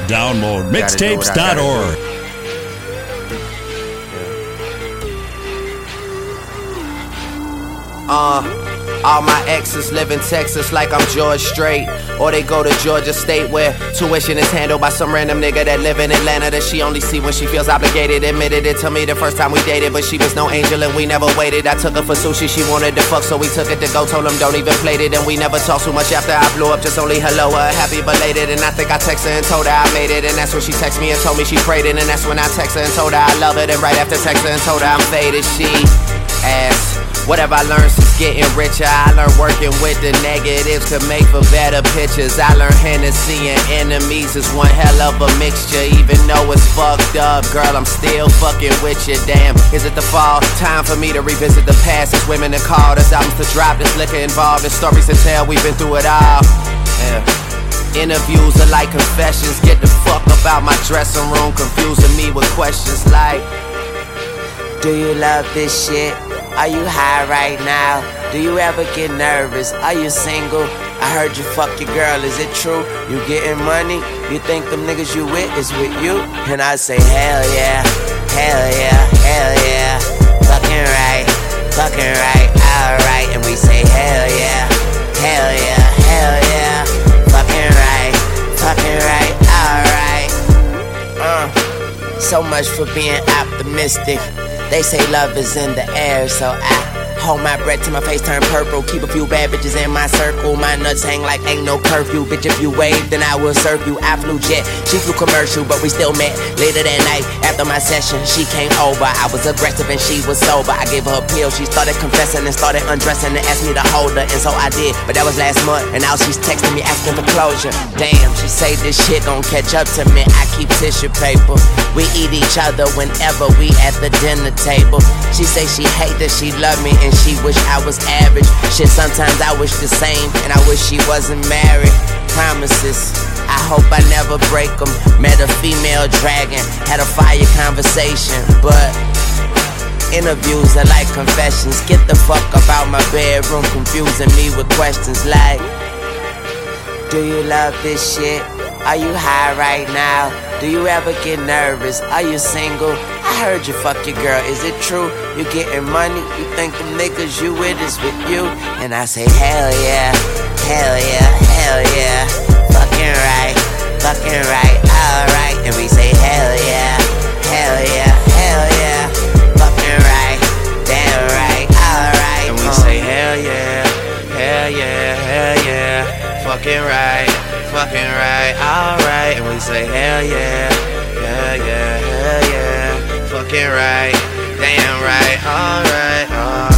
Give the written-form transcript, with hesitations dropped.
Download mixtapes.org. All my exes live in Texas like I'm George Strait, or they go to Georgia State where tuition is handled by some random nigga that live in Atlanta that she only see when she feels obligated. Admitted it to me the first time we dated, but she was no angel and we never waited. I took her for sushi, she wanted to fuck, so we took it to go. Told him don't even plate it, and we never talked too much after I blew up. Just only hello, happy belated. And I think I texted her and told her I made it, and that's when she texted me and told me she prayed it. And that's when I texted her and told her I love it. And right after texting her and told her I'm faded, she asked, whatever I learned since getting richer, I learned working with the negatives could make for better pictures. I learned Hennessy and enemies is one hell of a mixture. Even though it's fucked up, girl, I'm still fucking with you. Damn, is it the fall? Time for me to revisit the past. It's women that call, there's albums to drop, there's liquor involved, there's stories to tell, we've been through it all. Interviews are like confessions. Get the fuck up out my dressing room, confusing me with questions like, do you love this shit? Are you high right now? Do you ever get nervous? Are you single? I heard you fuck your girl, is it true? You getting money? You think them niggas you with is with you? And I say hell yeah, hell yeah, hell yeah. Fucking right, alright. And we say hell yeah, hell yeah, hell yeah. Fucking right, alright. So much for being optimistic. They say love is in the air, so I hold my breath till my face turn purple. Keep a few bad bitches in my circle. My nuts hang like ain't no curfew. Bitch, if you wave, then I will serve you. I flew jet, she flew commercial, but we still met. Later that night, after my session, she came over. I was aggressive and she was sober. I gave her a pill, she started confessing and started undressing and asked me to hold her, and so I did. But that was last month, and now she's texting me asking for closure. Damn, she say this shit gon' catch up to me. I keep tissue paper. We eat each other whenever we at the dinner table. She say she hate that she love me and she wish I was average. Shit, sometimes I wish the same, and I wish she wasn't married. Promises, I hope I never break them. Met a female dragon, had a fire conversation, but interviews are like confessions. Get the fuck about my bedroom, confusing me with questions like, do you love this shit? Are you high right now? Do you ever get nervous? Are you single? I heard you fuck your girl, is it true? You getting money? You think the niggas you with is with you? And I say hell yeah, hell yeah, hell yeah. Fucking right, alright. And we say hell yeah, hell yeah, hell yeah. Fucking right, damn right, alright. And we say hell yeah, hell yeah, hell yeah. Fucking right, alright. And we say hell yeah, hell yeah, hell yeah. Fucking right, damn right, alright.